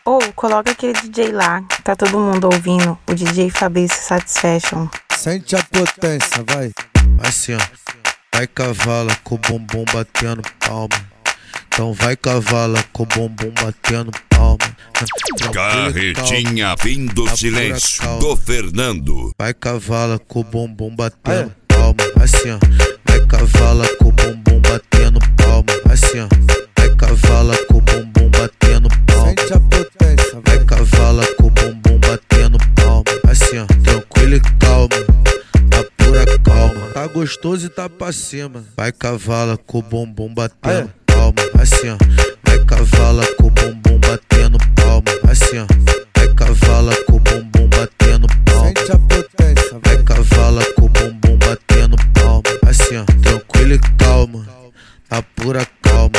Ou coloca aquele DJ lá, que tá todo mundo ouvindo, o DJ Fabrício Satisfaction. Sente a potência, vai. Assim, ó. Vai cavala com o bumbum batendo palma. Então vai cavala com o bumbum batendo palma. Carretinha fim do silêncio do Fernando. Vai cavala com o bumbum batendo palma. Assim, ó. Vai cavala com o bumbum batendo palma. Assim, ó. Vai cavala com o bumbum batendo palma. Sente a potência, vai. Vai cavala com o bumbum batendo palma. Assim, ó. Tranquilo e calma. Na pura calma. Tá gostoso e tá pra cima. Vai cavala com o bumbum batendo palma. Assim, ó. Vai cavala com o bumbum batendo palma. Assim, ó. Vai cavala com o bumbum batendo palma. Sente a potência, vai. Vai cavala com o bumbum batendo palma. Assim, ó. Tranquilo e calma. Na pura calma.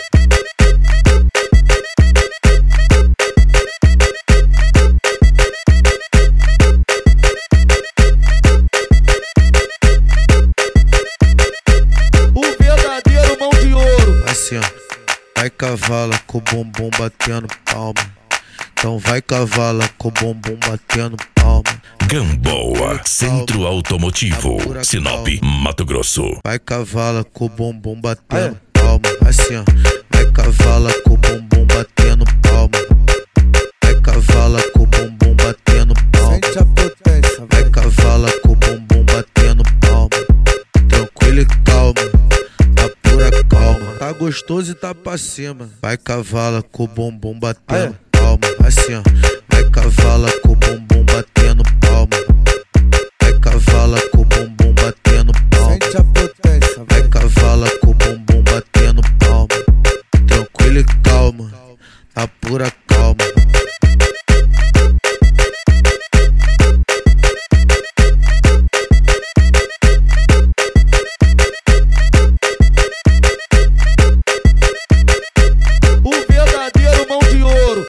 Assim, ó. Vai cavala com o bumbum batendo palma. Então vai cavala com o bumbum batendo palma. Gamboa, Centro Automotivo, Sinop, Mato Grosso. Vai cavala com o bumbum batendo palma. Assim, ó. Vai cavala com o bumbum batendo palma. Vai cavala com o bumbum batendo palma. Sente a potência, vai. Vai cavala com o bumbum batendo palma. Tranquilo e calma. Na pura calma. Tá gostoso e tá pra cima. Vai cavala com o bumbum batendo palma. Assim, ó. Vai cavala com o bumbum batendo palma. Vai cavala com o bumbum batendo palma. Sente a potência, vai. Vai cavala com o bumbum batendo palma. Tranquilo e calma. Na pura